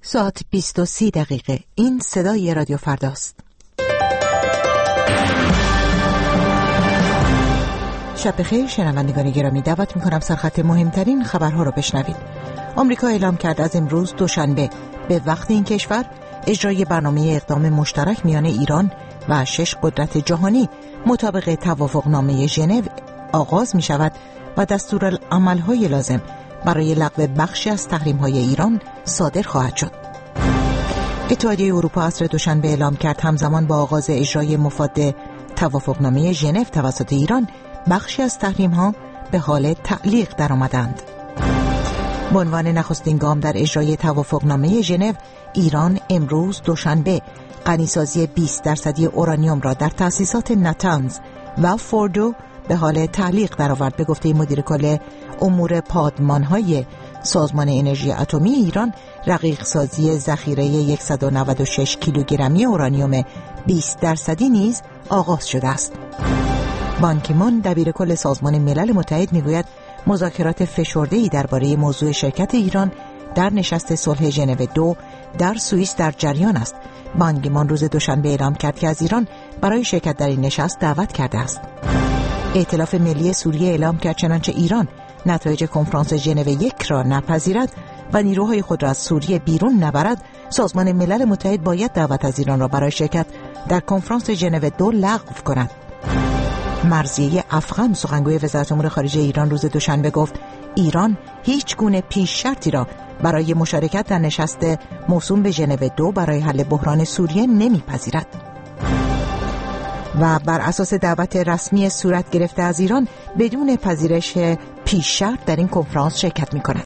ساعت 20:30. این صدای رادیو فرداست. شب بخیر شنوندگان گرامی، دعوت می‌کنم سرخط مهمترین خبرها رو بشنوید. آمریکا اعلام کرد از امروز دوشنبه به وقت این کشور اجرای برنامه اقدام مشترک میان ایران و 6 قدرت جهانی مطابق توافقنامه ژنو آغاز می‌شود و دستورالعمل‌های لازم برای لغو بخشی از تحریم‌های ایران صادر خواهد شد. اتحادیه اروپا عصر دوشنبه اعلام کرد همزمان با آغاز اجرای مفاد توافقنامه ژنو توسط ایران، بخشی از تحریم‌ها به حال تعلیق درآمدند. به عنوان نخستین گام در اجرای توافقنامه ژنو، ایران امروز دوشنبه غنیسازی 20% اورانیوم را در تأسیسات نتنز و فوردو به حال تعلیق درآورد. به گفته مدیر کل امور پادمان‌های سازمان انرژی اتمی ایران، رقیق سازی ذخیره 196 کیلوگرمی اورانیوم 20% نیز آغاز شده است. بان کی مون دبیر کل سازمان ملل متحد میگوید مذاکرات فشرده‌ای درباره موضوع شرکت ایران در نشست صلح ژنو 2 در سوئیس در جریان است. بان کی مون روز دوشنبه اعلام کرد که از ایران برای شرکت در این نشست دعوت کرده است. ائتلاف ملی سوریه اعلام کرد چنانچه ایران نتایج کنفرانس ژنو 1 را نپذیرد و نیروهای خود را از سوریه بیرون نبرد، سازمان ملل متحد باید دعوت از ایران را برای شرکت در کنفرانس ژنو 2 لغو کند. مرضیه افغان سخنگوی وزارت امور خارجه ایران روز دوشنبه گفت ایران هیچ گونه پیش شرطی را برای مشارکت در نشست موسوم به ژنو 2 برای حل بحران سوریه نمیپذیرد و بر اساس دعوت رسمی صورت گرفته از ایران بدون پذیرش پیش شرط در این کنفرانس شرکت می‌کند.